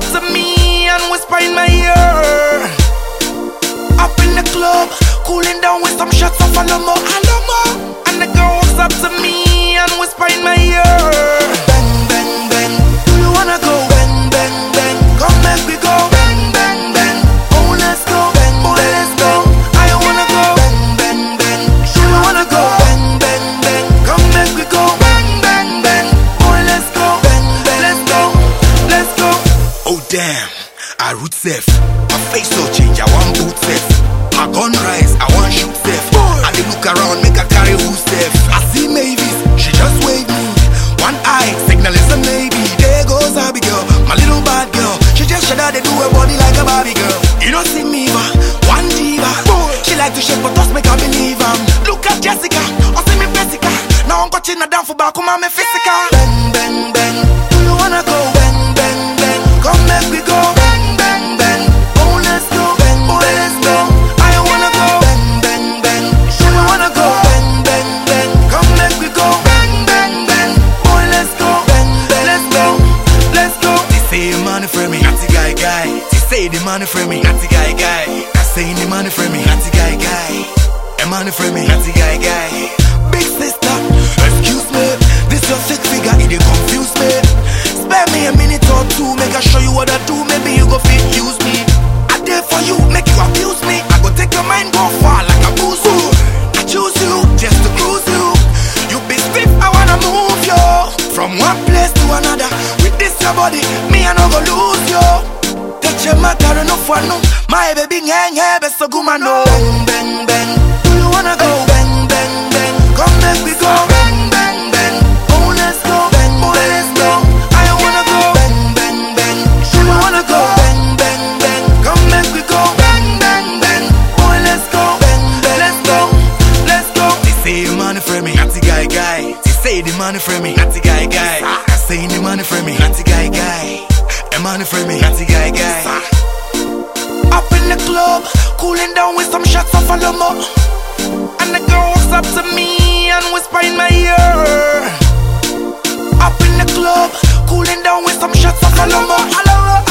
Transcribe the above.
up to me and whisper in my ear. Up in the club, cooling down with some shots of Alamo. And the girl walks up to me and whisper in my ear. Bang, bang, bang, do you wanna go? Bang, bang, bang, come make we go. Bang, bang, bang, oh let's go. Bang, boy let's go. I wanna go. Bang, bang, bang, do you wanna go? Bang, bang, bang, come make we go. Bang, bang, bang, boy let's go. Bang, bang, let's go, let's go. Oh damn, I root safe. My face so change, I want boot safe. My gun rise, I want shoot safe. I dey look around, make a carry who safe. I see Mavis, she just wave me. One eye, signal is a maybe. There goes Abigail, my little bad girl. She just shut out, they do her body like a Barbie girl. You don't see me, but one diva. She like to shake, but just make her believe look at Jessica, or see me Jessica. Now I'm watching her down for back, come on, me physical. Bang, bang, bang, do you wanna go? Bang, bang, bang, come make we go. Bang, bang, bang, oh let's go. Bang, boy let's go. I wanna go. Bang, bang, bang, do you wanna go? Bang, bang, bang, come make we go. Bang, bang, bang, boy let's go. Bang, bang, let's go, let's go. They say the money for me, natty guy guy. They say the money for me, natty guy guy. I say the money for me, natty guy guy. The money for me, natty guy guy. Big sister, excuse me, this your sick figure, it dey confuse me. Spare me a minute or two, make I show you what I do. Maybe you go fit use me. I dare for you, make you abuse me. I go take your mind, go far like a booze. I choose you just to cruise you. You be stiff, I wanna move you from one place to another. With this your body, me I no go lose you. Touch your matter enough for no. My baby hang best so good man no. Bang, bang, bang, do you wanna go? Bang, bang, bang, come make we go. Bang, bang, bang, oh let's go. Bang, boy let's go. I wanna go. Bang, bang, bang, do you wanna go? Bang, bang, bang, come make we go. Bang, bang, bang, boy let's go. Bang, bang, let's go, let's go. They say the money for me, natty guy guy. They say the money for me, natty guy guy. I say the money for me, natty guy guy. The money for me, natty guy guy. Up in the club, cooling down with some shots of Alamo. And the girl walks up to me and whisper in my ear. Up in the club, cooling down with some shots of Alamo.